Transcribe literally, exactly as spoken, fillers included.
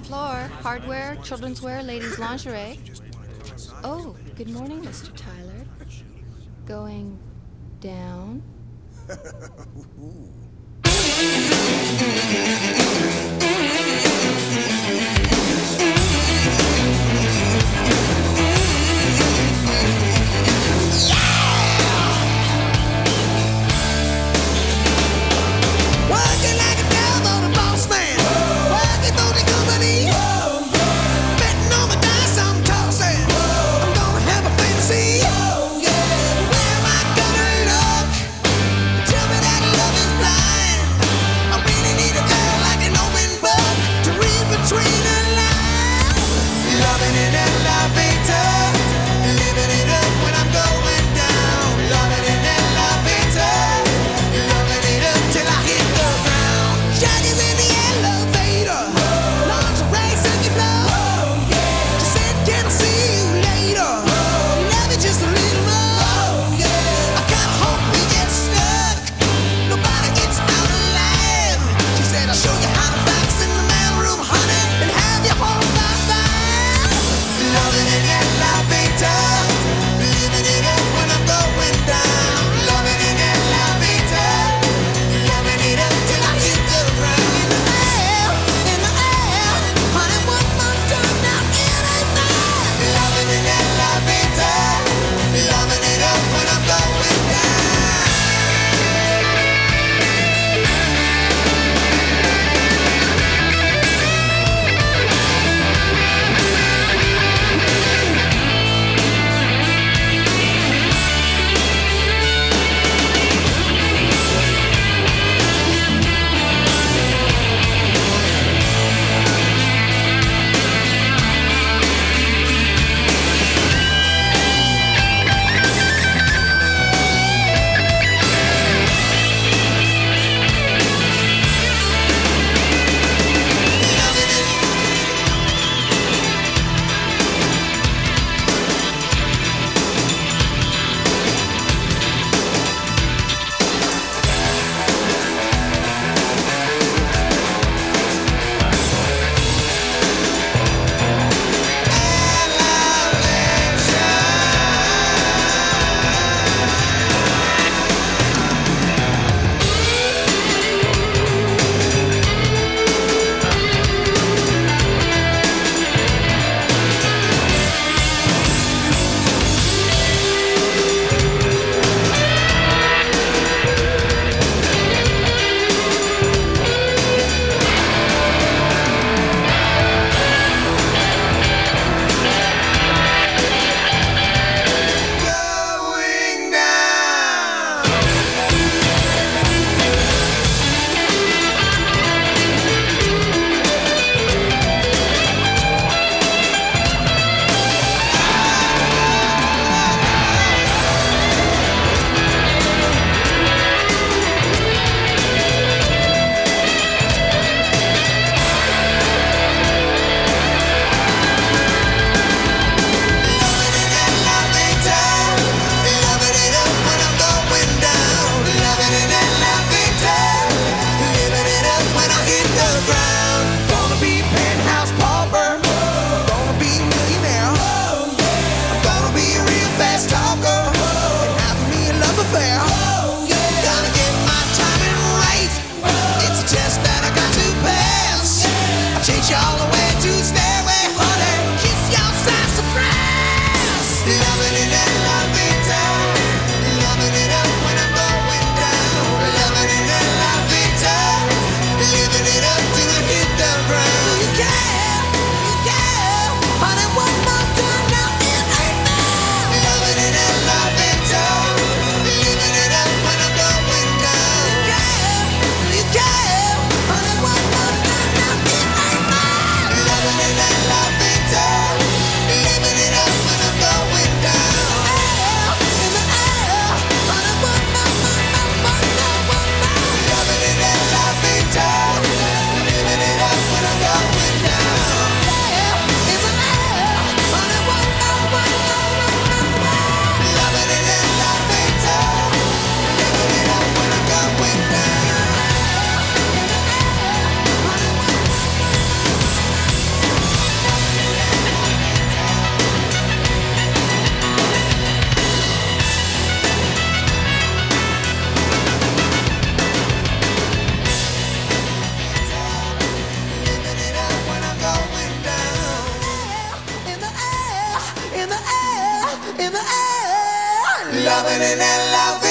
floor. Hardware, children's wear, ladies' lingerie. Oh, good morning, Mister Tyler. Going down? Working like a devil, the boss man. Working for the company. Betting on the dice, I'm tossing. I'm gonna have a fantasy. Where am I gonna look? Tell me that love is blind. I really need a girl like an open loving and loving.